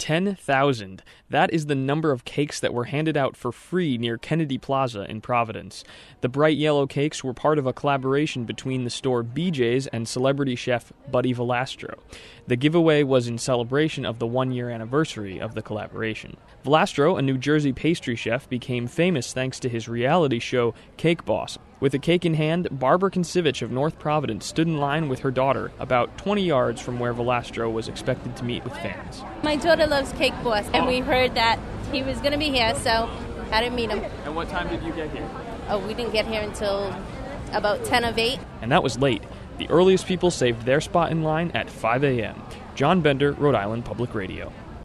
10,000. That is the number of cakes that were handed out for free near Kennedy Plaza in Providence. The bright yellow cakes were part of a collaboration between the store BJ's and celebrity chef Buddy Valastro. The giveaway was in celebration of the one-year anniversary of the collaboration. Valastro, a New Jersey pastry chef, became famous thanks to his reality show Cake Boss. With a cake in hand, Barbara Kincevich of North Providence stood in line with her daughter about 20 yards from where Valastro was expected to meet with fans. My daughter loves Cake Boss, and we heard that he was going to be here, so had to meet him. And what time did you get here? Oh, we didn't get here until about 10 of 8. And that was late. The earliest people saved their spot in line at 5 a.m. John Bender, Rhode Island Public Radio.